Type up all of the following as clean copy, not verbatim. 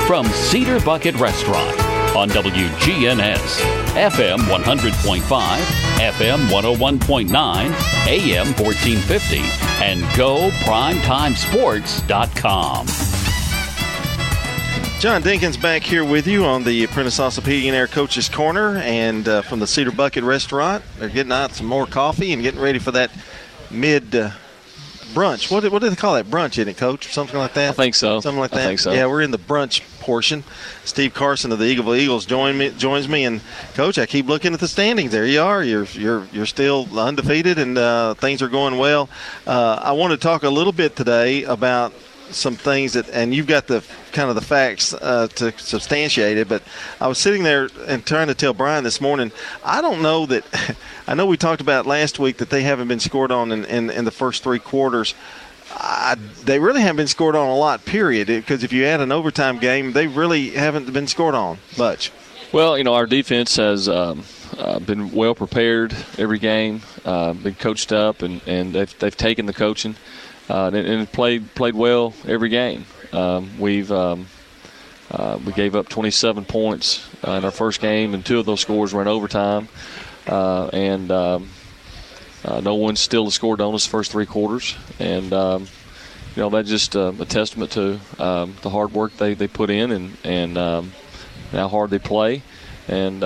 from Cedar Bucket Restaurant on WGNS, FM 100.5, FM 101.9, AM 1450, and GoPrimetimeSports.com. John Dinkins back here with you on the Prentice Ossapedia Air Coach's Corner, and from the Cedar Bucket Restaurant. They're getting out some more coffee and getting ready for that brunch. What do they call that? Brunch, isn't it, Coach? Or something like that? I think so. Something like that? I think so. Yeah, we're in the brunch portion. Steve Carson of the Eagleville Eagles joins me. And, Coach, I keep looking at the standings. There you are. You're still undefeated, and things are going well. I want to talk a little bit today about some things and you've got the kind of the facts to substantiate it, but I was sitting there and trying to tell Brian this morning, I don't know that – I know we talked about last week that they haven't been scored on in the first three quarters. They really haven't been scored on a lot, period, because if you add an overtime game, they really haven't been scored on much. Well, our defense has been well prepared every game, been coached up, and they've taken the coaching. And played well every game. We gave up 27 points in our first game, and two of those scores were in overtime. No one still scored on us the first three quarters. And that's just a testament to the hard work they put in and how hard they play. And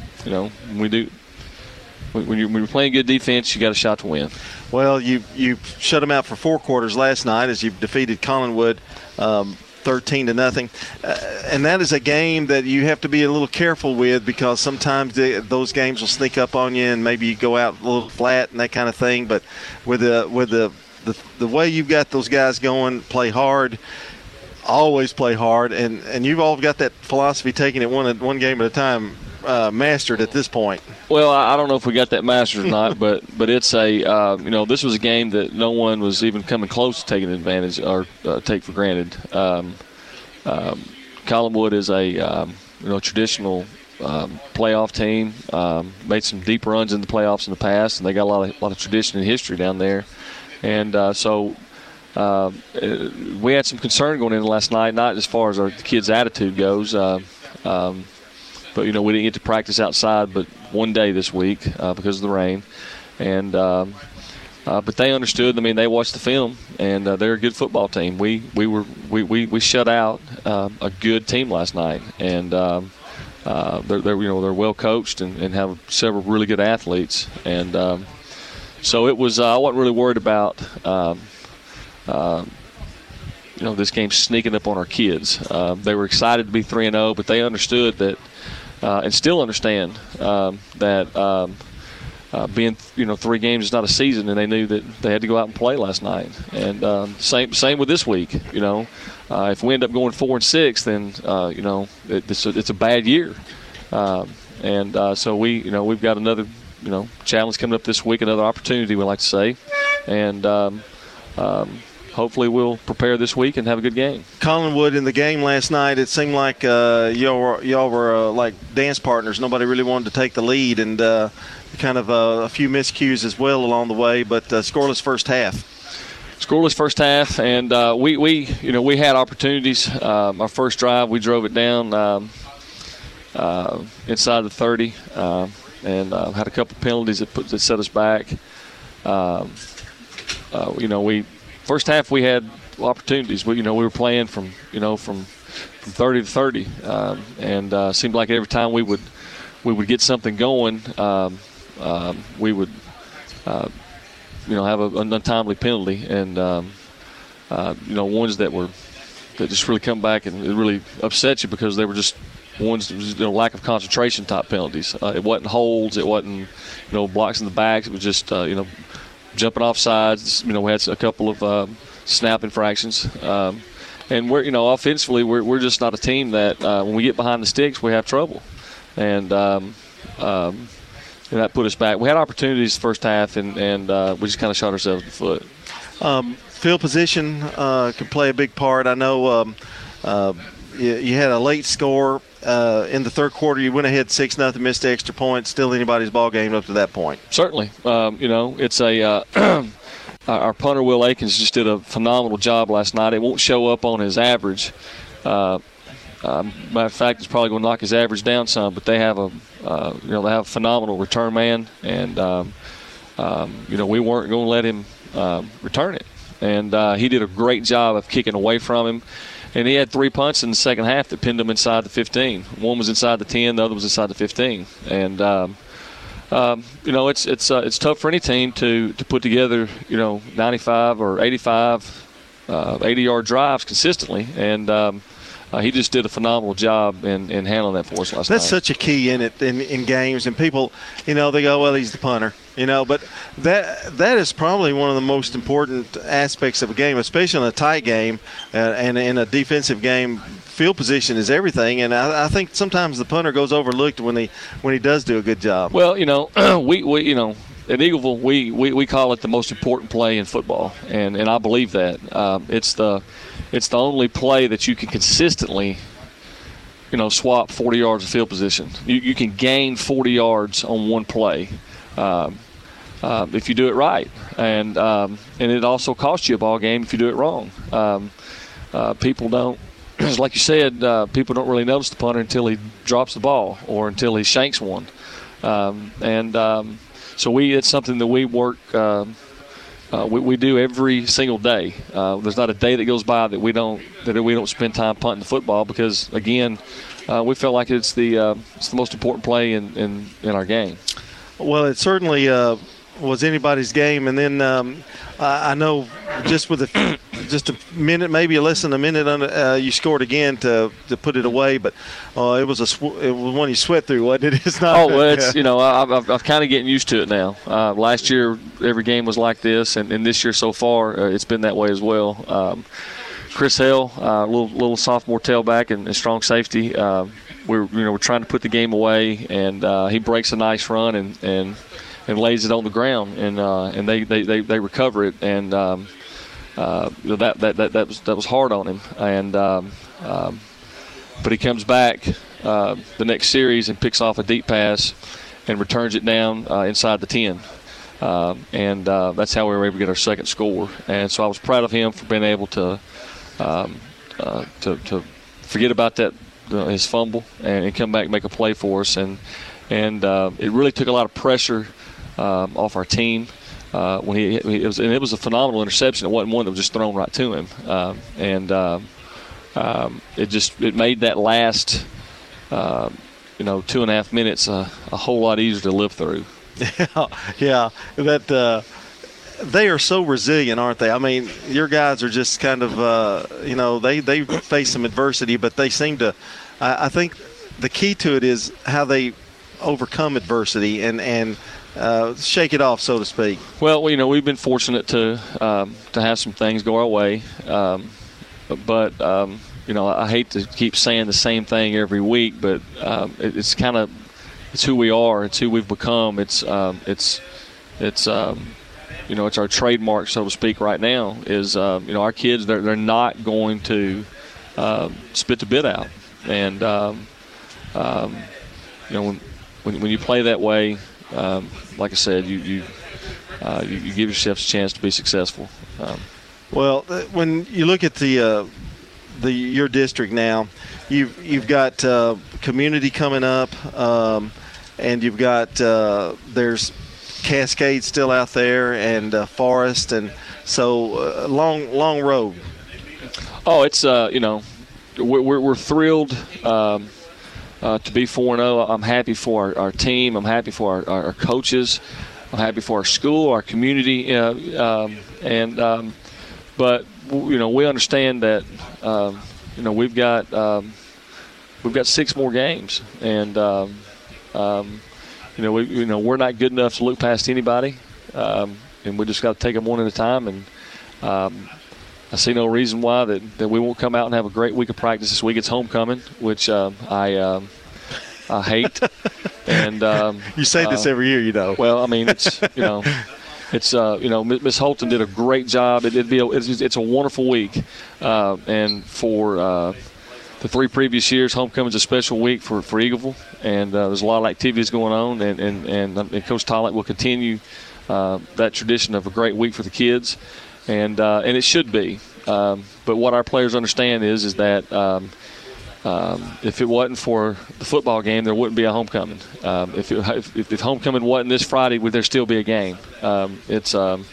when you're playing good defense, you got a shot to win. Well, you shut them out for four quarters last night as you defeated Collinwood 13-0. And that is a game that you have to be a little careful with, because sometimes those games will sneak up on you and maybe you go out a little flat and that kind of thing. But with the way you've got those guys going, play hard, always play hard, and you've all got that philosophy, taking it one game at a time, mastered at this point. Well, I don't know if we got that mastered or not, but it's this was a game that no one was even coming close to taking advantage or take for granted. Collinwood is a traditional playoff team. Made some deep runs in the playoffs in the past, and they got a lot of tradition and history down there. And so we had some concern going in last night, not as far as the kids' attitude goes. But, we didn't get to practice outside but one day this week because of the rain. And but they understood. I mean, they watched the film, and they're a good football team. We shut out a good team last night, and they're well coached and have several really good athletes. And so it was. I wasn't really worried about this game sneaking up on our kids. They were excited to be 3-0, but they understood that. And still understand that being 3 games is not a season, and they knew that they had to go out and play last night. And same with this week. If we end up going 4-6, then it's a bad year. So we've got another challenge coming up this week, another opportunity, we like to say, and hopefully we'll prepare this week and have a good game. Collinwood in the game last night, it seemed like y'all were like dance partners. Nobody really wanted to take the lead, and kind of a few miscues as well along the way, but scoreless first half. Scoreless first half, and we had opportunities. Our first drive, we drove it down inside the 30, and had a couple penalties that set us back. First half we had opportunities. We were playing from 30 to 30, and seemed like every time we would get something going, we would have an untimely penalty, and ones that just really come back and it really upset you because they were just ones that was lack of concentration type penalties. It wasn't holds, it wasn't blocks in the backs. It was just jumping off sides. We had a couple of snap infractions. And we're, offensively, we're just not a team that when we get behind the sticks, we have trouble. And that put us back. We had opportunities the first half, and we just kind of shot ourselves in the foot. Field position can play a big part. I know you had a late score in the third quarter. You went ahead 6-0, missed the extra point. Still anybody's ball game up to that point. Certainly. It's a our punter, Will Akins, just did a phenomenal job last night. It won't show up on his average, Matter of fact, it's probably going to knock his average down some. But they have they have a phenomenal return man, and we weren't going to let him return it. And he did a great job of kicking away from him. And he had 3 punts in the second half that pinned him inside the 15. One was inside the 10, the other was inside the 15. And it's tough for any team to put together 95 or 85 80-yard drives consistently. And he just did a phenomenal job in handling that for us last night. That's such a key in it in games. And people, they go, well, he's the punter. But that is probably one of the most important aspects of a game, especially in a tight game and in a defensive game. Field position is everything, and I think sometimes the punter goes overlooked when he does do a good job. Well, we at Eagleville we call it the most important play in football, and I believe that it's the only play that you can consistently swap 40 yards of field position. You can gain 40 yards on one play. If you do it right, and it also costs you a ball game if you do it wrong. People don't, like you said, people don't really notice the punter until he drops the ball or until he shanks one. So it's something that we work. We do every single day. There's not a day that goes by that we don't spend time punting the football because again, we feel like it's the most important play in our game. Well, it certainly was anybody's game, and then I know just with just a minute, maybe less than a minute, you scored again to put it away. But it was one you sweat through, wasn't it? It's not. Oh, well, it's I've kind of getting used to it now. Last year, every game was like this, and this year so far, it's been that way as well. Chris Hale, little sophomore tailback and strong safety. We're trying to put the game away, and he breaks a nice run and lays it on the ground, and they recover it, and that was hard on him, and but he comes back the next series and picks off a deep pass and returns it down inside the 10, and that's how we were able to get our second score. And so I was proud of him for being able to forget about that. His fumble and come back and make a play for us, and it really took a lot of pressure off our team when it was a phenomenal interception. It wasn't one that was just thrown right to him, it made that last 2.5 minutes a whole lot easier to live through. Yeah, that. They are so resilient, aren't they? I mean, your guys are just kind of, they face some adversity, but they seem to. I think the key to it is how they overcome adversity and shake it off, so to speak. Well, we've been fortunate to have some things go our way, but I hate to keep saying the same thing every week, but it's who we are, it's who we've become, it's our trademark, so to speak, right now is, our kids, they're not going to spit the bit out. And, when you play that way, like I said, you give yourself a chance to be successful. Well, when you look at your district now, you've got community coming up, and you've got there's Cascade still out there, and Forest, and so long road. Oh, it's we're thrilled to be 4-0. I'm happy for our team. I'm happy for our coaches. I'm happy for our school, our community, but we understand that we've got 6 more games, and we're not good enough to look past anybody, and we just got to take them one at a time. And I see no reason why that we won't come out and have a great week of practice this week. It's homecoming, which I hate. And you say this every year, Well, I mean, it's Miss Holton did a great job. It's a wonderful week, and for the 3 previous years, homecoming is a special week for Eagleville, and there's a lot of activities going on, and Coach Tollett will continue that tradition of a great week for the kids, and it should be. But what our players understand is that if it wasn't for the football game, there wouldn't be a homecoming. If homecoming wasn't this Friday, would there still be a game? It's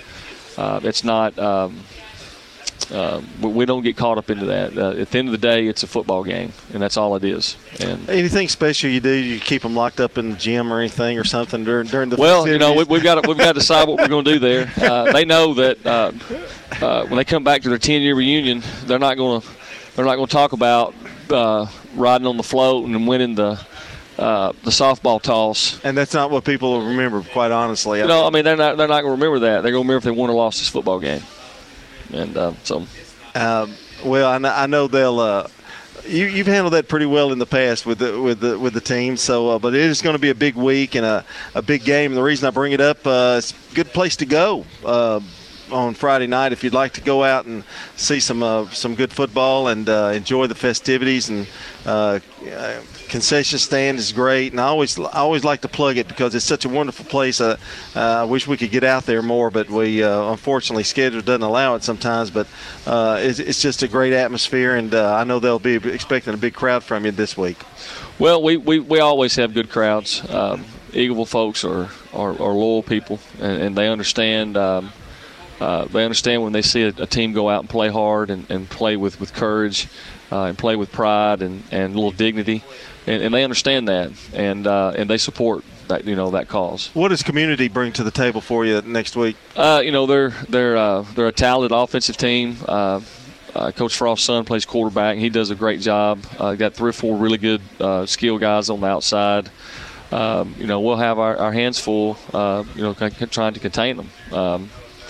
not. We don't get caught up into that. At the end of the day, it's a football game, and that's all it is. And anything special you do? You keep them locked up in the gym or anything or something during the well, festivities? we've got to decide what we're going to do there. They know that when they come back to their 10-year reunion, they're not going to talk about riding on the float and winning the softball toss. And that's not what people will remember, quite honestly. They're not going to remember that. They're going to remember if they won or lost this football game. And well, I know they'll. You've handled that pretty well in the past with the team. So, but it is going to be a big week and a big game. And the reason I bring it up, it's a good place to go on Friday night if you'd like to go out and see some good football and enjoy the festivities. And concession stand is great, and I always like to plug it because it's such a wonderful place. I wish we could get out there more, but we unfortunately schedule doesn't allow it sometimes. But it's just a great atmosphere, and I know they'll be expecting a big crowd from you this week. Well, we always have good crowds. Eagleville folks are loyal people, and they understand. They understand when they see a team go out and play hard and play with courage and play with pride and a little dignity, and they understand that, and they support that that cause. What does community bring to the table for you next week? They're a talented offensive team. Coach Frost's son plays quarterback, and he does a great job. Got 3 or 4 really good skill guys on the outside. We'll have our hands full, trying to contain them.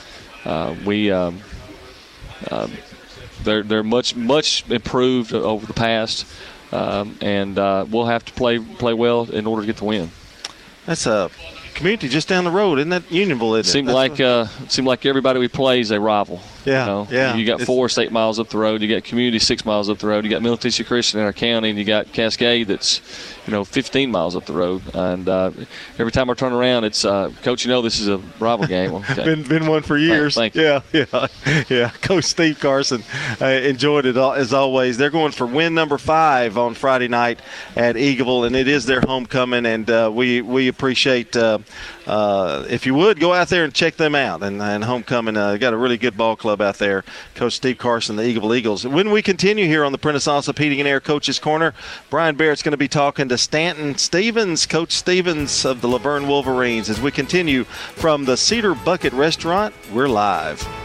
They're much improved over the past, and we'll have to play well in order to get the win. That's a community just down the road, isn't that Unionville? Isn't it? Seemed like everybody we play is a rival. Yeah, yeah. You got Forest 8 miles up the road. You got Community 6 miles up the road. You got Middle Tennessee Christian in our county, and you got Cascade that's 15 miles up the road. And every time I turn around, it's Coach. This is a rival game. Okay. been one for years. Thank you. Yeah. Coach Steve Carson enjoyed it as always. They're going for win number 5 on Friday night at Eagleville, and it is their homecoming. And we appreciate if you would go out there and check them out. And homecoming got a really good ball club out there. Coach Steve Carson, the Eagleville Eagles. When we continue here on the Prentice Allsup Heating and Air Coach's Corner, Brian Barrett's going to be talking to Stanton Stevens, Coach Stevens of the Laverne Wolverines. As we continue from the Cedar Bucket Restaurant, we're live.